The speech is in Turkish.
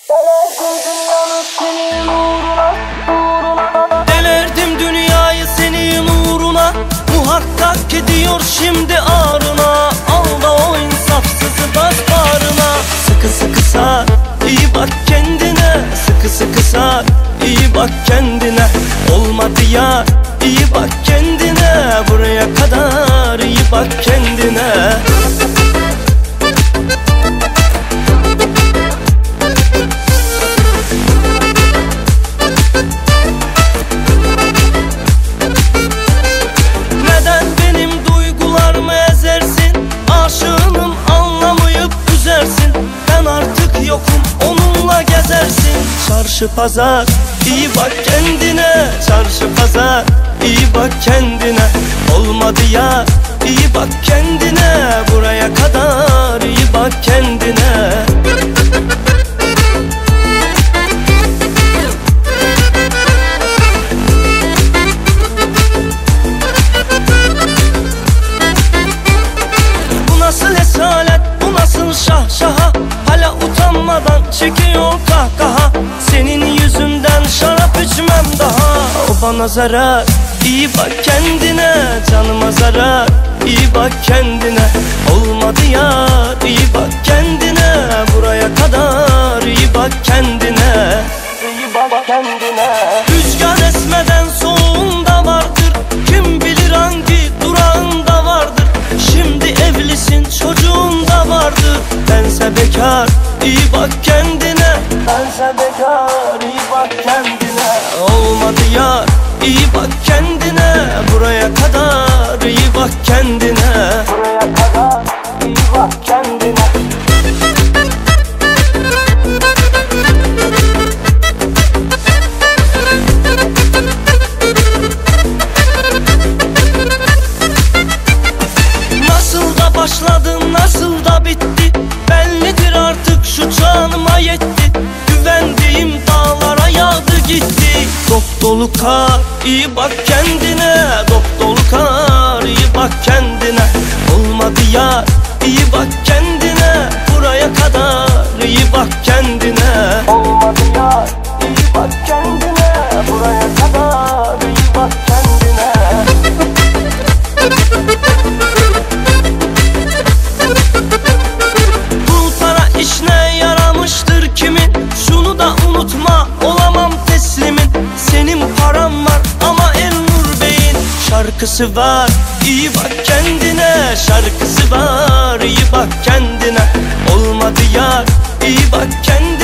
Delerdim dünyayı senin uğruna, muhakkak gidiyor şimdi ağrına. Al da o insafsızı bas bağrına. Sıkı sıkı sar, iyi bak kendine. Sıkı sıkı sar, iyi bak kendine. Olmadı ya, iyi bak kendine. Buraya kadar iyi bak kendine. Neden benim duygularımı ezersin? Aşığınım anlamayıp üzersin. Ben artık yokum, onunla gezersin. Çarşı pazar, iyi bak kendine. Çarşı pazar, iyi bak kendine. Olmadı ya, iyi bak kendine. Buraya kadar iyi bak kendine. Bu nasıl esalet, bu nasıl şahşaha? Hala utanmadan çekiyor kahkaha. Senin yüzünden şarap içmem daha. O bana zarar, iyi bak kendine. Canıma zarar, iyi bak kendine. Olmadı ya, iyi bak kendine. Buraya kadar iyi bak kendine. İyi bak kendine. Rüzgar esmeden soğuğunda vardır. Kim bilir hangi durağında vardır. Şimdi evlisin, çocuğun da vardır. Bense bekar, iyi bak kendine. Bense bekar, iyi bak kendine. Olmadı ya, iyi bak kendine. Buraya kadar iyi bak kendine. Buraya kadar iyi bak kendine. Nasıl da başladı, nasıl da bitti. Bellidir artık, şu canıma yetti. Güvendiğim dağlara yağdı gitti. Dop dolu kar, iyi bak kendine. Dop dolu kar, iyi bak kendine. Olmadı ya, iyi bak kendine. Buraya kadar iyi bak kendine. Olmadı ya, iyi bak kendine. Buraya kadar iyi bak kendine. Bu para işine yaramıştır kimin? Şunu da unutma, olamam teslimin. Senin param var ama Elnur Bey'in şarkısı var, iyi bak kendine. Şarkısı var, iyi bak kendine. Olmadı ya, iyi bak kendine.